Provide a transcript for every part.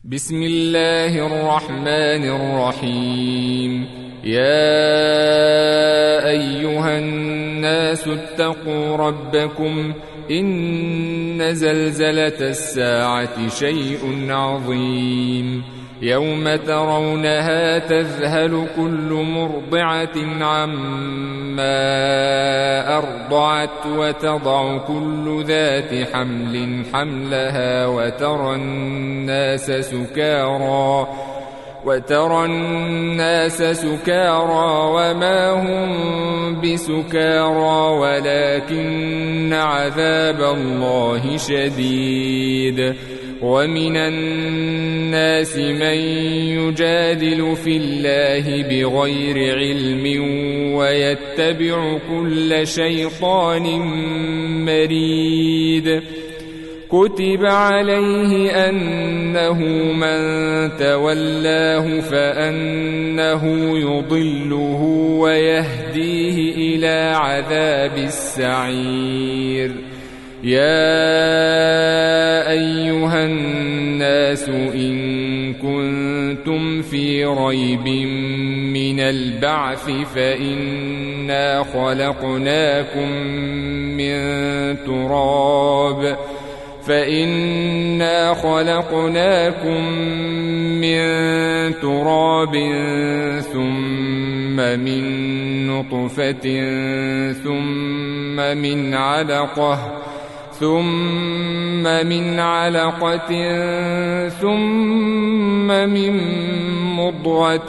بسم الله الرحمن الرحيم. يا أيها الناس اتقوا ربكم إن زلزلة الساعة شيء عظيم. يوم ترونها تذهل كل مرضعة عما أرضعت وتضع كل ذات حمل حملها وترى الناس سكارى وما هم بسكارى ولكن عذاب الله شديد. ومن الناس من يجادل في الله بغير علم ويتبع كل شيطان مريد. كتب عليه أنه من تولاه فأنه يضله ويهديه إلى عذاب السعير. يا أيها الناس إن كنتم في ريب من البعث فإنا خلقناكم من تراب ثم من نطفة ثم من علقة ثم من مضغة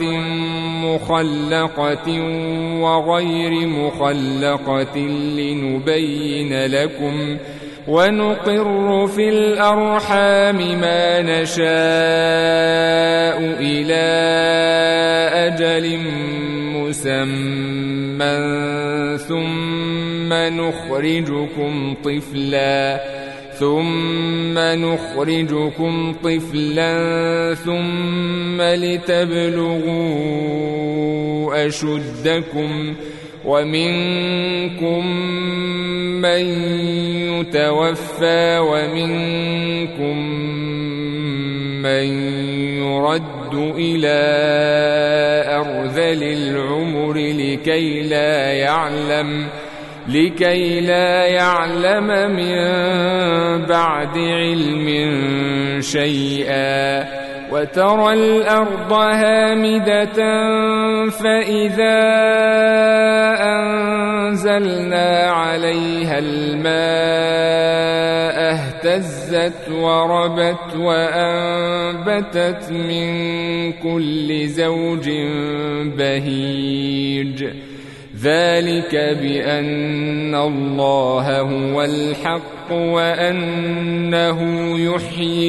مخلقة وغير مخلقة لنبين لكم ونقر في الأرحام ما نشاء إلى أجل مسمى ثم نخرجكم طفلا ثم لتبلغوا أشدكم ومنكم من يتوفى ومنكم من يرد إلى أرذل العمر لكي لا يعلم من بعد علم شيئا. وترى الأرض هامدة فإذا أنزلنا عليها الماء اهتزت وربت وأنبتت من كل زوج بهيج. ذلك بأن الله هو الحق وأنه يحيي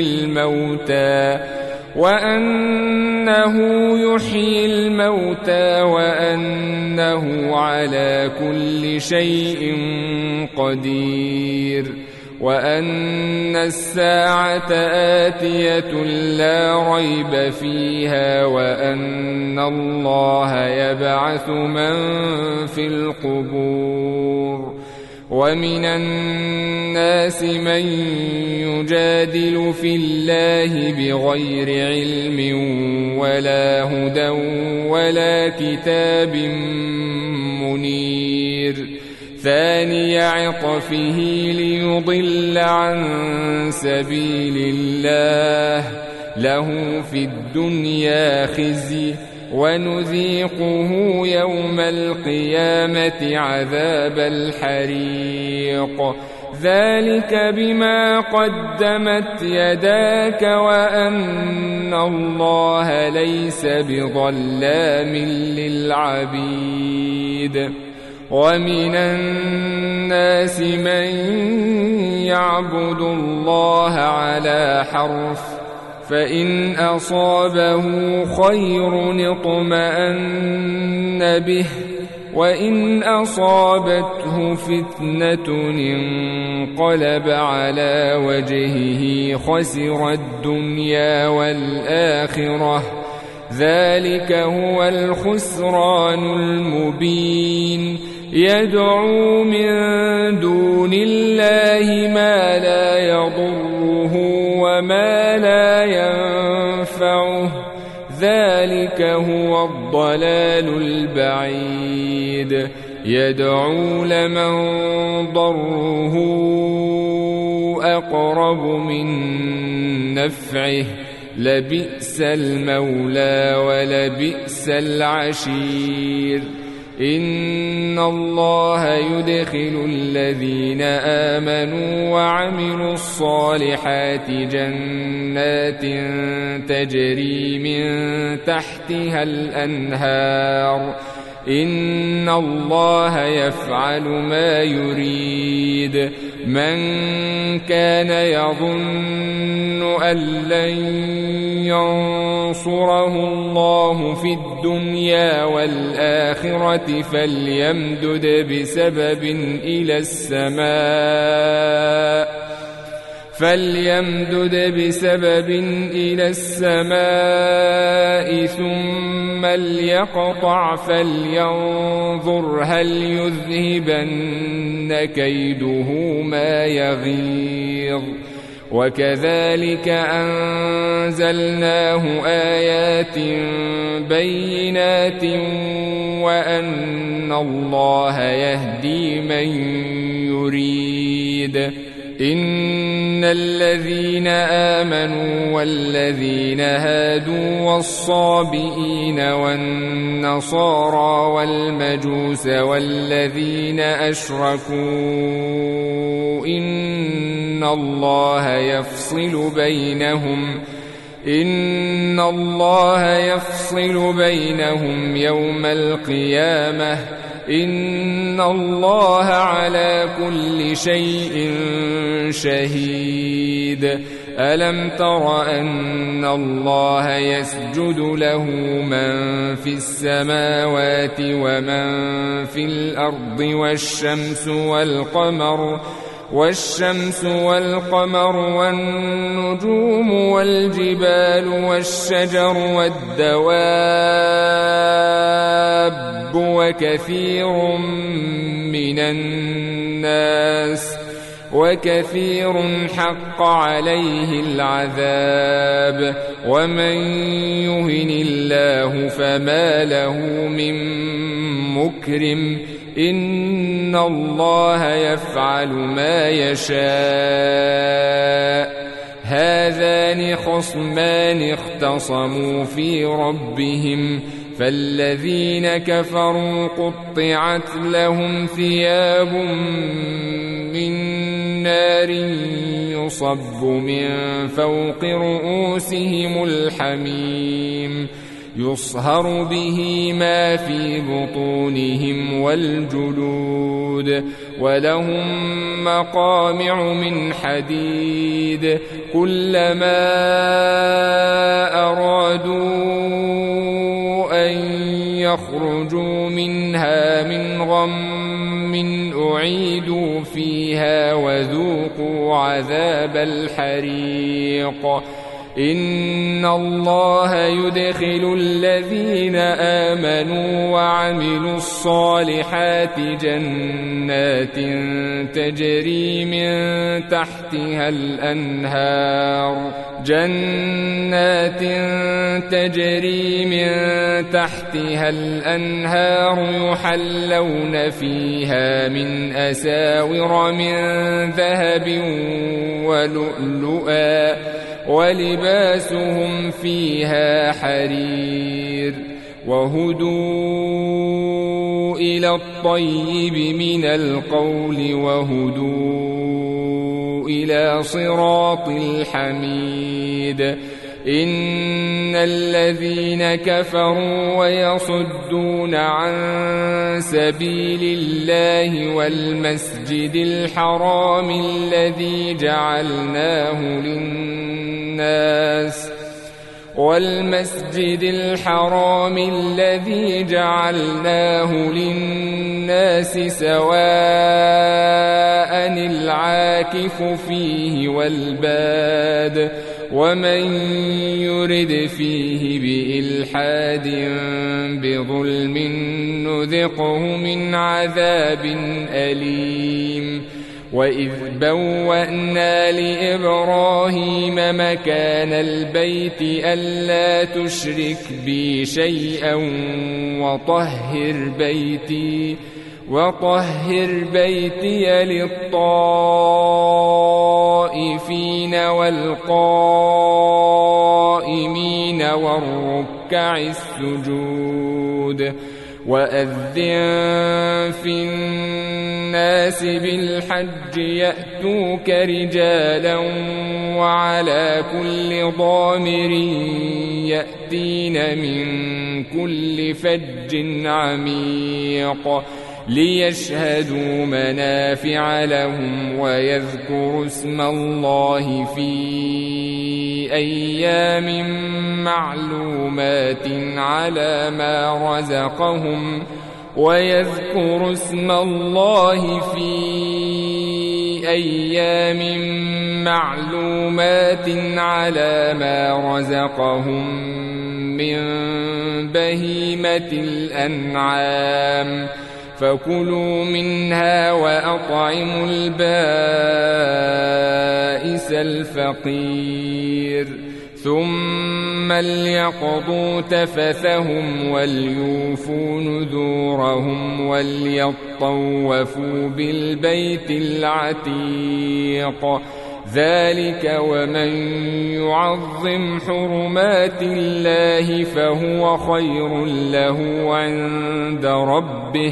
الموتى وأنه على كل شيء قدير. وأن الساعة آتية لا ريب فيها وأن الله يبعث من في القبور. ومن الناس من يجادل في الله بغير علم ولا هدى ولا كتاب منير. ثاني عطفه ليضل عن سبيل الله له في الدنيا خزي ونذيقه يوم القيامة عذاب الحريق. ذلك بما قدمت يداك وأن الله ليس بظلام للعبيد. ومن الناس من يعبد الله على حرف فإن أصابه خير اطمأن به وإن أصابته فتنة انقلب على وجهه خسر الدنيا والآخرة. ذلك هو الخسران المبين. يدعو من دون الله ما لا يضره وما لا ينفعه ينفعه ذلك هو الضلال البعيد يدعو لمن ضره أقرب من نفعه لبئس المولى ولبئس العشير إن الله يدخل الذين آمنوا وعملوا الصالحات جنات تجري من تحتها الأنهار إن الله يفعل ما يريد من كان يظن أن لن ينصره الله في الدنيا والآخرة فليمدد بسبب إلى السماء ثم ليقطع فلينظر هل يذهبن كيده ما يغيظ وكذلك أنزلناه آيات بينات وأن الله يهدي من يريد إن الذين آمنوا والذين هادوا والصابئين والنصارى والمجوس والذين أشركوا إن الله يفصل بينهم يوم القيامة إن الله على كل شيء شهيد ألم تر أن الله يسجد له من في السماوات ومن في الأرض والشمس والقمر والنجوم والجبال والشجر والدواب وكثير حق عليه العذاب ومن يهن الله فما له من مكرم إن الله يفعل ما يشاء هذان خصمان اختصموا في ربهم فالذين كفروا قطعت لهم ثياب من نار يصب من فوق رؤوسهم الحميم يصهر به ما في بطونهم والجلود ولهم مقامع من حديد كلما أرادوا أن يخرجوا منها من غم أعيدوا فيها وذوقوا عذاب الحريق إن الله يدخل الذين آمنوا وعملوا الصالحات جنات تجري من تحتها الأنهار يحلون فيها من أساور من ذهب ولؤلؤا ولباسهم فيها حرير وهدوا إلى الطيب من القول وهدوا إلى صراط الحميد إن الذين كفروا ويصدون عن سبيل الله والمسجد الحرام الذي جعلناه للناس سواء العاكف فيه والباد ومن يرد فيه بإلحاد بظلم نذقه من عذاب أليم وإذ بوأنا لإبراهيم مكان البيت ألا تشرك بي شيئا وطهر بيتي للطائفين والقائمين والركع السجود وأذن في الناس بالحج يأتوك رجالا وعلى كل ضامر يأتين من كل فج عميق ليشهدوا منافع لهم ويذكروا اسم الله في أيام معلومات على ما رزقهم من بهيمة الأنعام فكلوا منها وأطعموا البائس الفقير ثم ليقضوا تفثهم وليوفوا نذورهم وليطوفوا بالبيت العتيق ذلك ومن يعظم حرمات الله فهو خير له عند ربه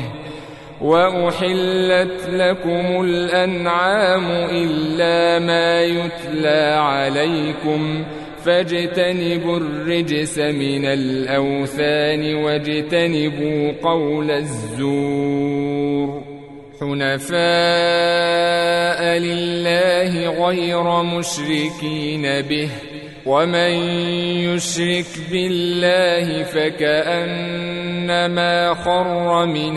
وأحلت لكم الأنعام إلا ما يتلى عليكم فاجتنبوا الرجس من الأوثان واجتنبوا قول الزور حنفاء لله غير مشركين به ومن يشرك بالله فكأنما خر من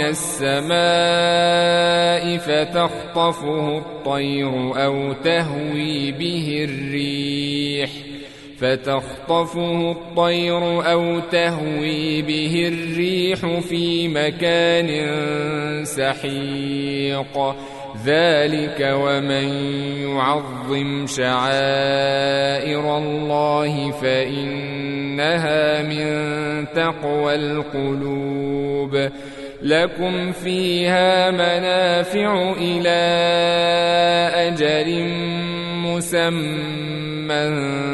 السماء فتخطفه الطير أو تهوي به الريح في مكان سحيق ذلك ومن يعظم شعائر الله فإنها من تقوى القلوب لكم فيها منافع إلى أجل مسمى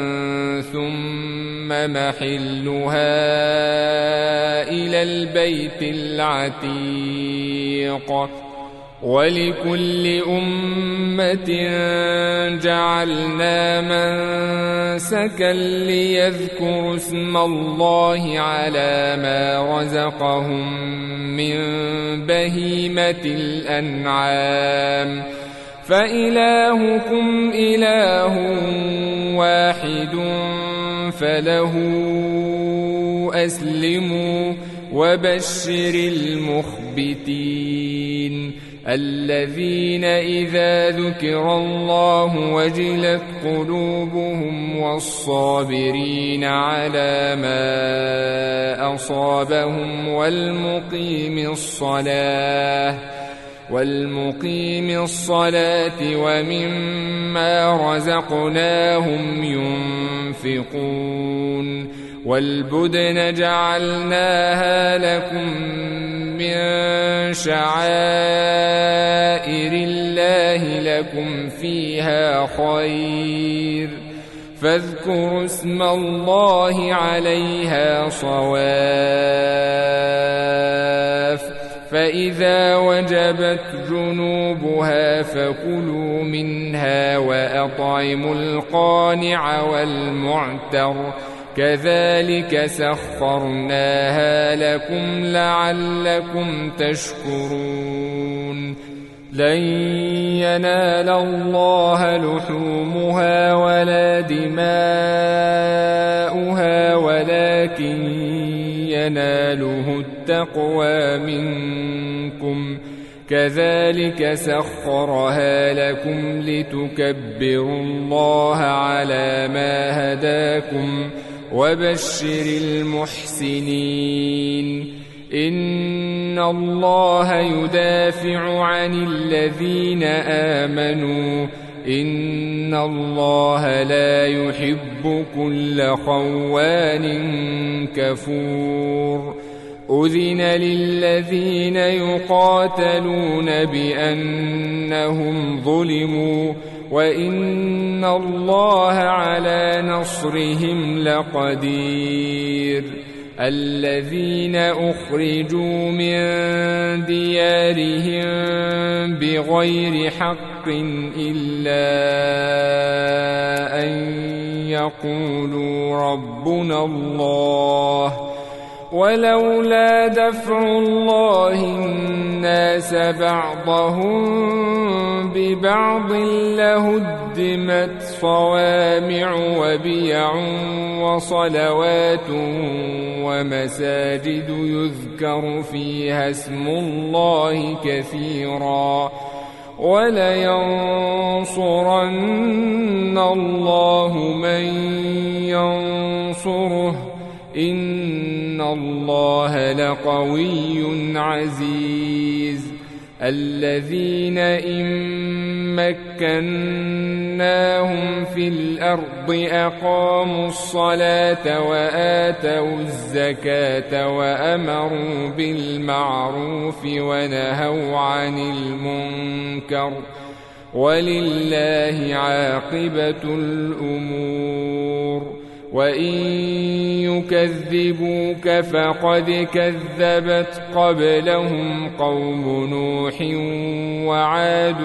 ثم محلها إلى البيت العتيق ولكل أمة جعلنا منسكا ليذكروا اسم الله على ما رزقهم من بهيمة الأنعام فإلهكم إله واحد فله أسلموا وبشر المخبتين الذين إذا ذكر الله وجلت قلوبهم والصابرين على ما أصابهم والمقيم الصلاة ومما رزقناهم ينفقون والبدن جعلناها لكم من شعائر الله لكم فيها خير فاذكروا اسم الله عليها صواف فإذا وجبت جنوبها فكلوا منها وأطعموا القانع والمعتر كذلك سخرناها لكم لعلكم تشكرون لن ينال الله لحومها ولا دماؤها ولكن يناله التقوى منكم كذلك سخرها لكم لتكبروا الله على ما هداكم وبشر المحسنين إن الله يدافع عن الذين آمنوا إن الله لا يحب كل خوان كفور أذن للذين يقاتلون بأنهم ظلموا وإن الله على نصرهم لقدير الذين أخرجوا من ديارهم بغير حق إلا أن يقولوا ربنا الله ولولا دفع الله الناس بعضهم ببعض لهدمت صوامع وبيع وصلوات ومساجد يذكر فيها اسم الله كثيرا ولينصرن الله من ينصره إن الله لقوي عزيز الذين إن مكناهم في الأرض أقاموا الصلاة وآتوا الزكاة وأمروا بالمعروف ونهوا عن المنكر ولله عاقبة الأمور وإن يكذبوك فقد كذبت قبلهم قوم نوح وعاد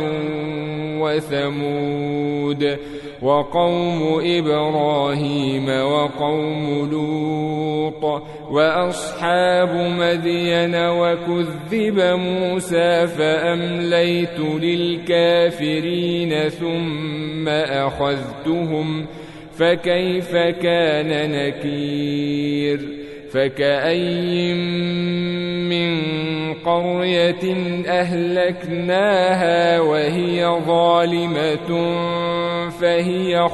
وثمود وقوم إبراهيم وقوم لوط وأصحاب مدين وكذب موسى فأمليت للكافرين ثم أخذتهم فكيف كان نكير فكأي من قرية أهلكناها وهي ظالمة فهي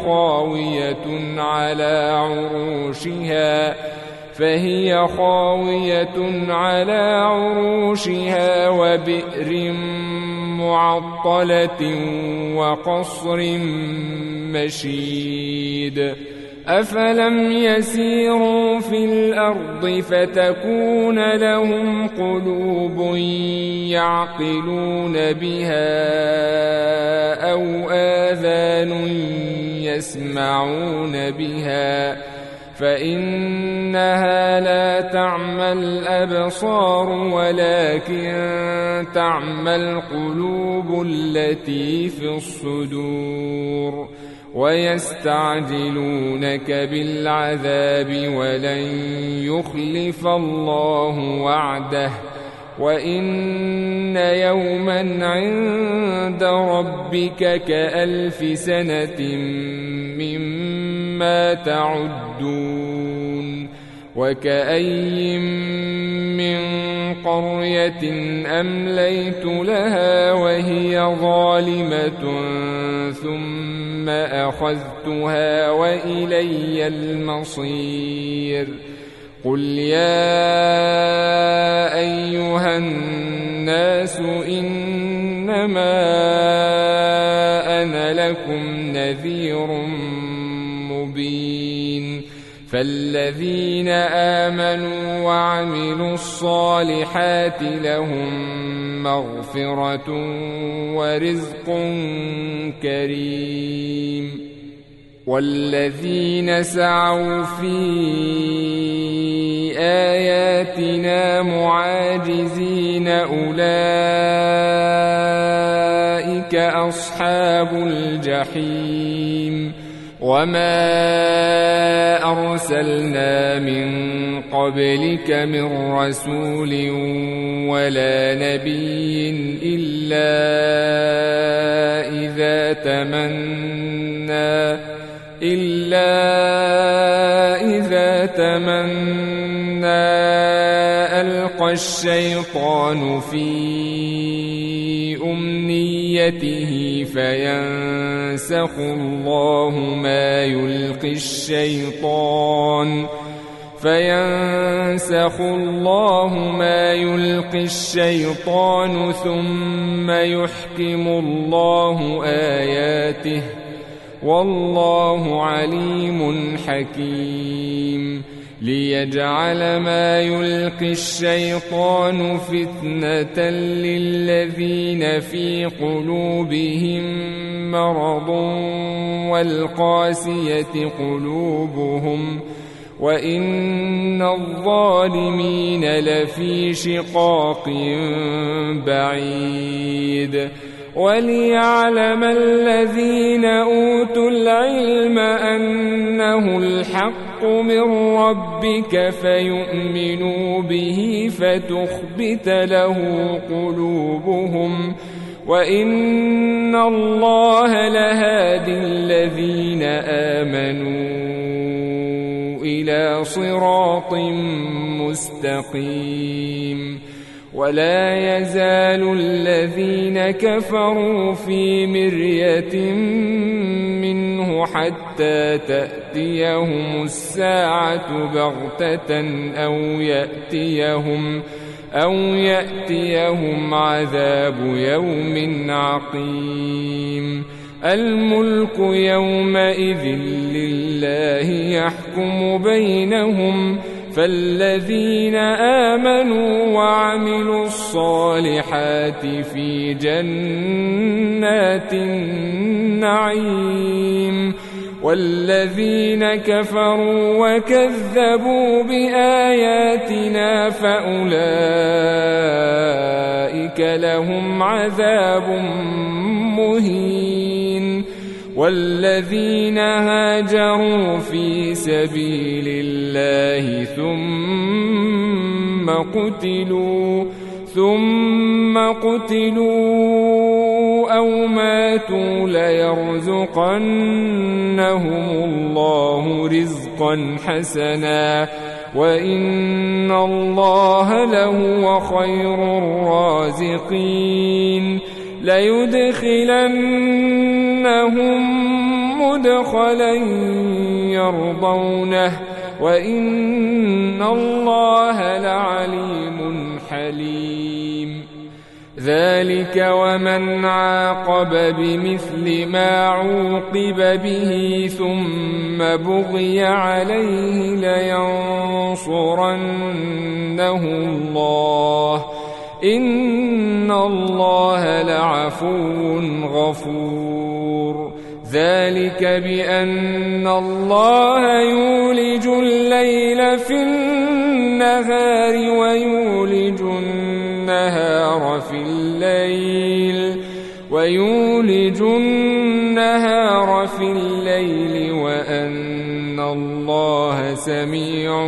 خاوية على عروشها وبئر معطلة وقصر مشيد أفلم يسيروا في الأرض فتكون لهم قلوب يعقلون بها أو آذان يسمعون بها فإنها لا تعمى الأبصار ولكن تعمى القلوب التي في الصدور ويستعجلونك بالعذاب ولن يخلف الله وعده وإن يوما عند ربك كألف سنة مما تعدون وكأي من قرية أمليت لها وهي ظالمة ثم أخذتها وإلي المصير قل يا أيها الناس إنما أنا لكم نذير مبين فالذين آمنوا وعملوا الصالحات لهم مغفرة ورزق كريم والذين سعوا في آياتنا معاجزين أولئك أصحاب الجحيم وما أرسلنا من قبلك من رسول ولا نبي إلا إذا تمنى ألقى الشيطان في أمنيته فينسخ الله ما يلقي الشيطان فينسخ الله ما يلقي الشيطان ثم يحكم الله آياته والله عليم حكيم ليجعل ما يلقي الشيطان فتنة للذين في قلوبهم مرض والقاسية قلوبهم وإن الظالمين لفي شقاق بعيد وليعلم الذين أوتوا العلم أنه الحق من ربك فيؤمنوا به فتخبت له قلوبهم وإن الله لهادي الذين آمنوا إلى صراط مستقيم ولا يزال الذين كفروا في مرية منه حتى تأتيهم الساعة بغتة أو يأتيهم عذاب يوم عقيم الملك يومئذ لله يحكم بينهم فالذين آمنوا وعملوا الصالحات في جنات النعيم والذين كفروا وكذبوا بآياتنا فأولئك لهم عذاب مهين والذين هاجروا في سبيل الله ثم قتلوا أو ماتوا ليرزقنهم الله رزقا حسنا وإن الله لهو خير الرازقين ليدخلنهم مدخلا يرضونه وإن الله لعليم حليم ذلك ومن عاقب بمثل ما عوقب به ثم بغي عليه لينصرنه الله إن الله لعفو غفور ذلك بأن الله يولج الليل في النهار ويولج النهار في الليل وأن الله سميع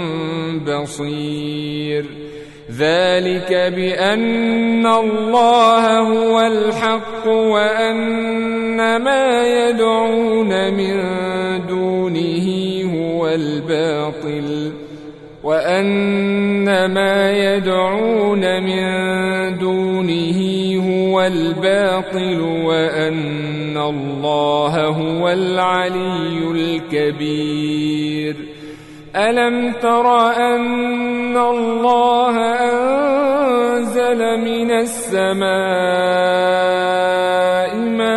بصير ذلك بأن الله هو الحق وأن ما يدعون من دونه هو الباطل وأن الله هو العلي الكبير ألم تر أن الله أنزل من السماء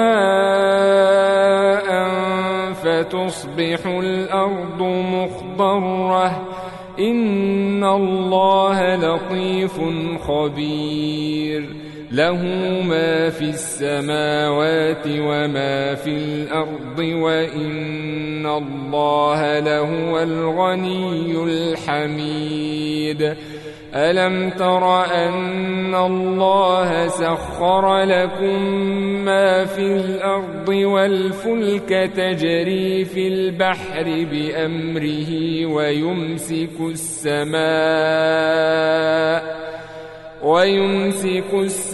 ماء فتصبح الأرض مخضرة إن الله لطيف خبير له ما في السماوات وما في الأرض وإن الله لهو الغني الحميد ألم تر أن الله سخر لكم ما في الأرض والفلك تجري في البحر بأمره ويمسك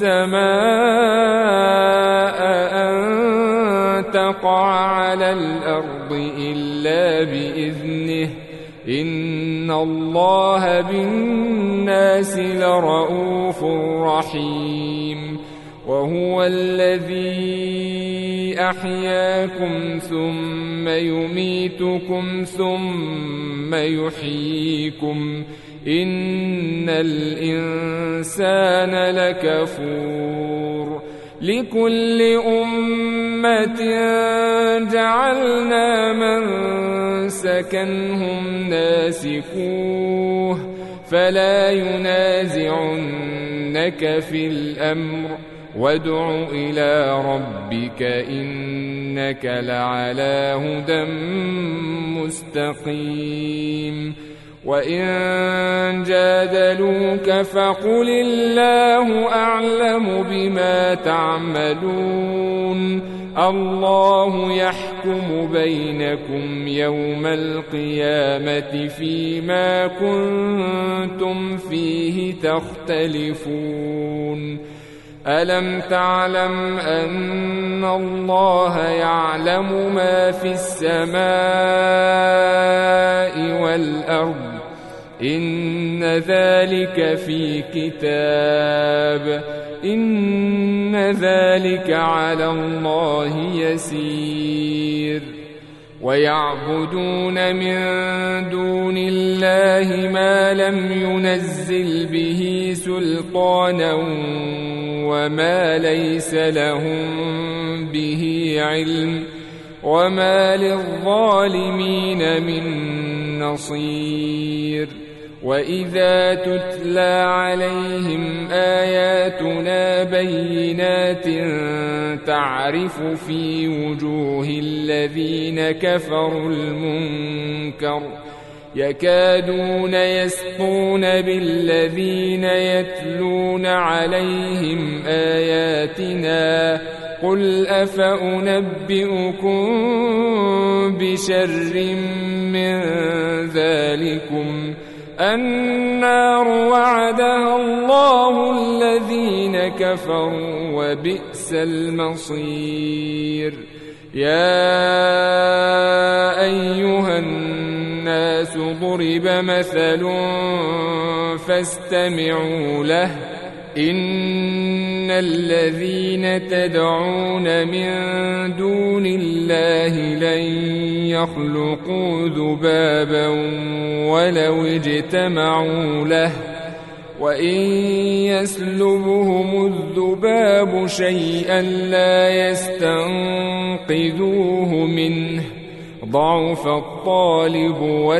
السماء أن تقع على الأرض إلا بإذنه إن الله بالناس لرءوف رحيم وهو الذي أحياكم ثم يميتكم ثم يحييكم إن الإنسان لكفور لكل أمة جعلنا منسكا هم ناسكوه فلا ينازعنك في الأمر وادع إلى ربك إنك لعلى هدى مستقيم وإن جادلوك فقل الله أعلم بما تعملون الله يحكم بينكم يوم القيامة فيما كنتم فيه تختلفون ألم تعلم أن الله يعلم ما في السماء والأرض إن ذلك في كتاب إن ذلك على الله يسير ويعبدون من دون الله ما لم ينزل به سلطانا وما ليس لهم به علم وما للظالمين من نصير وإذا تتلى عليهم آياتنا بينات تعرف في وجوه الذين كفروا المنكر يكادون يسطون بالذين يتلون عليهم آياتنا قل أفأنبئكم بشر من ذلكم النار وعدها الله الذين كفروا وبئس المصير يا أيها الناس ضرب مثل فاستمعوا له إن الذين تدعون من دون الله لن يخلقوا ذبابا ولو اجتمعوا له وإن يسلبهم الذباب شيئا لا يستنقذوه منه ضعف الطالب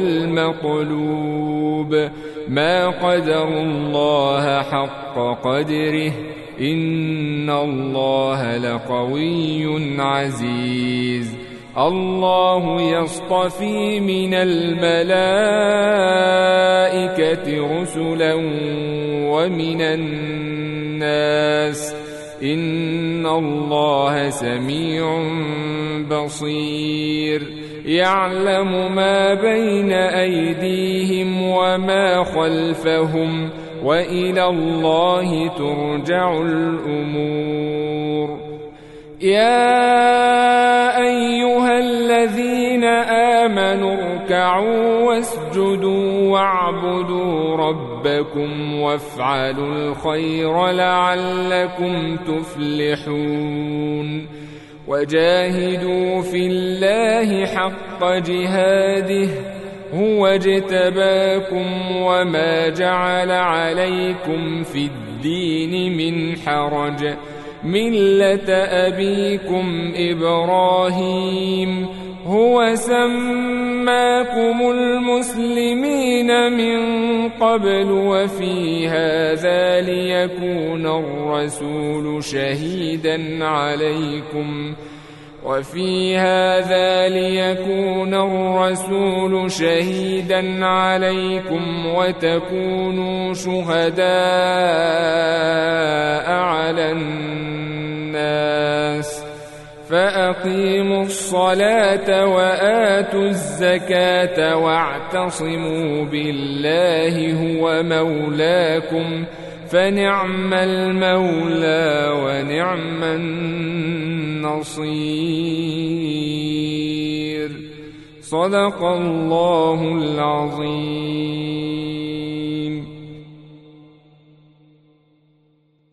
والمطلوب ما قدروا الله حق قدره إن الله لقوي عزيز الله يصطفي من الملائكة رسلا ومن الناس إن الله سميع بصير يعلم ما بين أيديهم وما خلفهم وإلى الله ترجع الأمور يا أيها الذين آمنوا اركعوا واسجدوا واعبدوا ربكم وافعلوا الخير لعلكم تفلحون وجاهدوا في الله حق جهاده هو اجتباكم وما جعل عليكم في الدين من حرج ملة أبيكم إبراهيم هو سماكم المسلمين من قبل وفي هذا ليكون الرسول شهيدا عليكم وتكونوا شهداء على الناس فأقيموا الصلاة وآتوا الزكاة واعتصموا بالله هو مولاكم فنعم المولى ونعم النصير صدق الله العظيم.